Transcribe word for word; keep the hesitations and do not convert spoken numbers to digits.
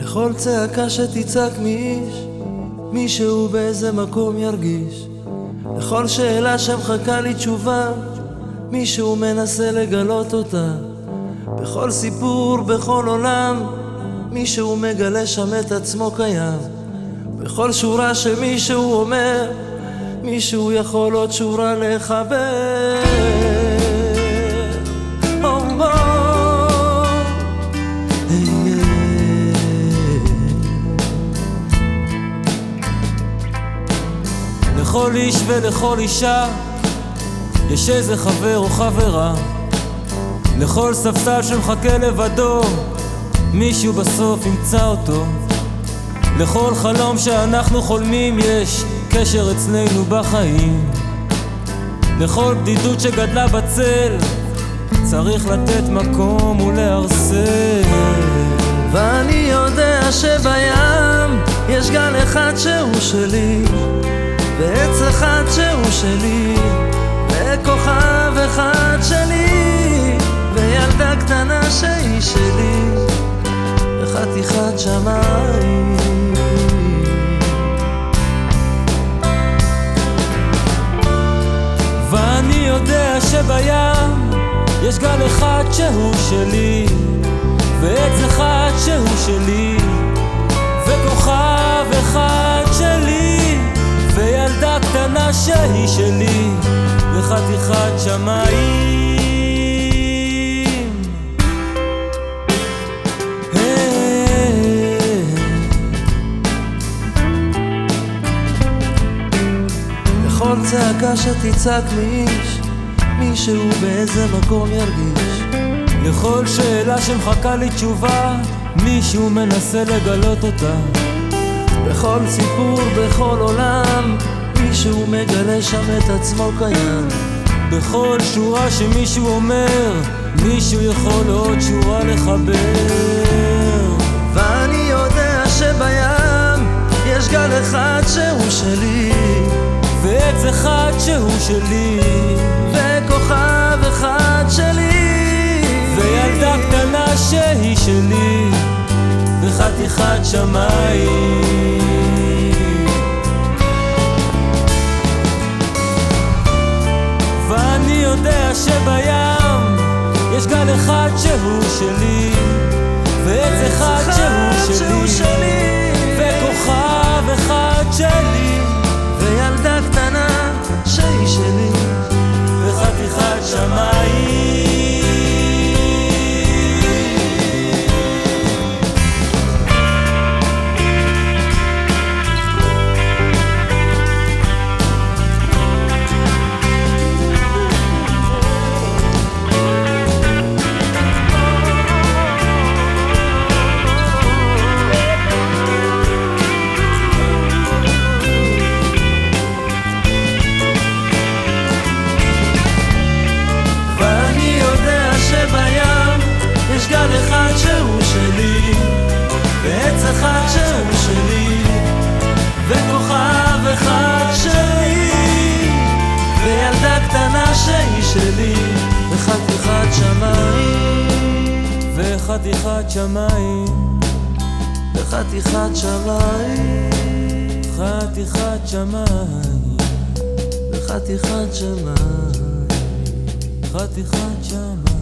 בכל צעקה שתצעק מאיש, מישהו באיזה מקום ירגיש. לכל שאלה שמחכה לי תשובה, מישהו מנסה לגלות אותה. בכל סיפור, בכל עולם, מישהו מגלה שם את עצמו קיים. בכל שורה שמישהו אומר, מישהו יכול עוד שורה לחבר. לכל איש ולכל אישה יש איזה חבר או חברה. לכל ספסל שמחכה לבדו, מישהו בסוף ימצא אותו. לכל חלום שאנחנו חולמים יש קשר אצלנו בחיים. לכל בדידות שגדלה בצל צריך לתת מקום ולהרסל. ואני יודע שבים יש גל אחד שהוא שלי, ועץ אחד שהוא שלי, וכוכב אחד שלי, וילדה קטנה שהיא שלי, וחתיכת שמיים. ואני יודע שבים יש גל אחד שהוא שלי, ועץ אחד שהוא שלי, וכוכב אחד שלי, וילדה קטנה שהיא שלי, וחתיכת שמיים. לכל צעקה שתצעק מאיש, מישהו באיזה מקום ירגיש. לכל שאלה שמחכה לי תשובה, מישהו מנסה לגלות אותה. בכל סיפור, בכל עולם, מישהו מגלה שם את עצמו קיים. בכל שורה שמישהו אומר, מישהו יכול עוד שורה לחבר. ואני יודע שבים יש גל אחד שהוא שלי, ועץ אחד שהוא שלי, וכוכב אחד שלי, וילדה קטנה שהיא שלי, וחתיכת שמיים. ואני יודע שבים יש גל אחד שהוא שלי, ועץ אחד שהוא שלי, וכוכב אחד שלי, וילדה קטנה שהיא שלי, וחתיכת שמיים. יש גל אחד שהוא שלי, ועץ אחד שהוא שלי, וכוכב אחד שלי, וילדה קטנה שהיא שלי, וחתיכת שמיים, וחתיכת שמיים, וחתיכת שמיים, חתיכת שמיים, וחתיכת שמיים, חתיכת שמיים.